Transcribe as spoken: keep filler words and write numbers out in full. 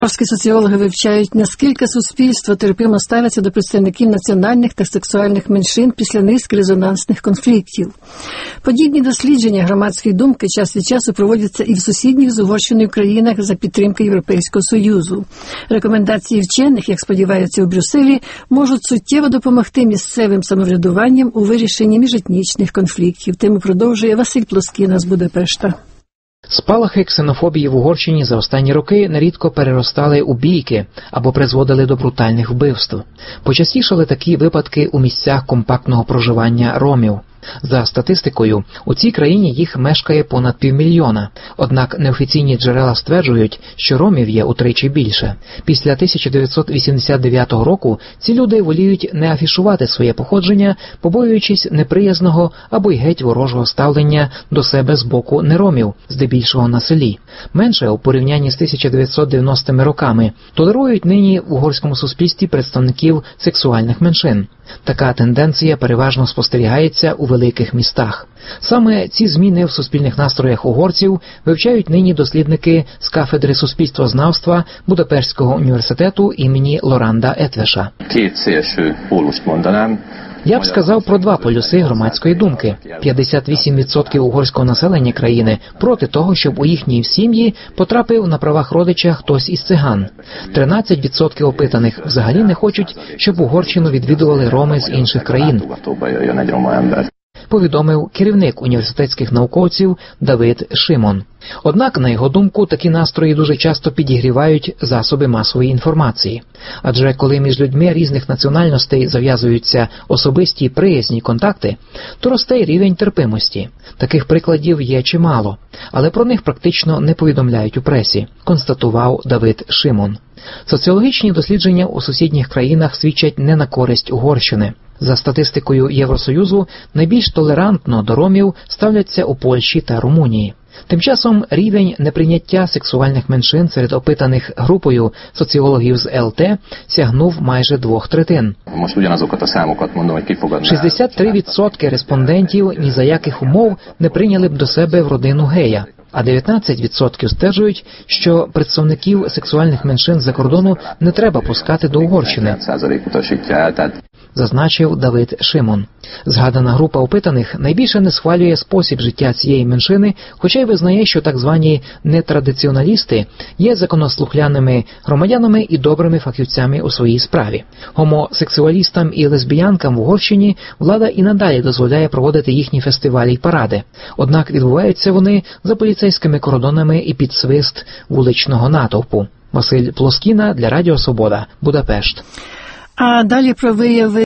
Угорські соціологи вивчають, наскільки суспільство терпимо ставиться до представників національних та сексуальних меншин після низки резонансних конфліктів. Подібні дослідження громадської думки час від часу проводяться і в сусідніх з Угорщиною країнах за підтримки Європейського Союзу. Рекомендації вчених, як сподіваються у Брюсселі, можуть суттєво допомогти місцевим самоврядуванням у вирішенні міжетнічних конфліктів. Тему продовжує Василь Плоскіна з Будапешта. Спалахи ксенофобії в Угорщині за останні роки нерідко переростали у бійки або призводили до брутальних вбивств. Почастішали такі випадки у місцях компактного проживання ромів. За статистикою, у цій країні їх мешкає понад півмільйона, однак неофіційні джерела стверджують, що ромів є утричі більше. Після тисяча дев'ятсот вісімдесят дев'ятого року ці люди воліють не афішувати своє походження, побоюючись неприязного або й геть ворожого ставлення до себе з боку неромів, здебільшого на селі. Менше у порівнянні з тисяча дев'ятсот дев'яностими роками толерують нині в угорському суспільстві представників сексуальних меншин. Така тенденція переважно спостерігається у великих містах. Саме ці зміни в суспільних настроях угорців вивчають нині дослідники з кафедри суспільствознавства Будапештського університету імені Лоранда Етвеша. Я б сказав про два полюси громадської думки. п'ятдесят вісім відсотків угорського населення країни проти того, щоб у їхній сім'ї потрапив на правах родича хтось із циган. тринадцять відсотків опитаних взагалі не хочуть, щоб Угорщину відвідували роми з інших країн, повідомив керівник університетських науковців Давид Шимон. Однак, на його думку, такі настрої дуже часто підігрівають засоби масової інформації. Адже коли між людьми різних національностей зав'язуються особисті приязні контакти, то росте й рівень терпимості. Таких прикладів є чимало, але про них практично не повідомляють у пресі, констатував Давид Шимон. Соціологічні дослідження у сусідніх країнах свідчать не на користь Угорщини. За статистикою Євросоюзу, найбільш толерантно до ромів ставляться у Польщі та Румунії. Тим часом рівень неприйняття сексуальних меншин серед опитаних групою соціологів з ел те сягнув майже двох третин. шістдесят три відсотки респондентів ні за яких умов не прийняли б до себе в родину гея, а дев'ятнадцять відсотків стверджують, що представників сексуальних меншин за кордону не треба пускати до Угорщини, зазначив Давид Шимон. Згадана група опитаних найбільше не схвалює спосіб життя цієї меншини, хоча й визнає, що так звані нетрадиціоналісти є законослухляними громадянами і добрими фахівцями у своїй справі. Гомосексуалістам і лесбіянкам в Угорщині влада і надалі дозволяє проводити їхні фестивалі й паради. Однак відбуваються вони за поліцейськими кордонами і під свист вуличного натовпу. Василь Плоскіна для Радіо Свобода, Будапешт. А далі про вияви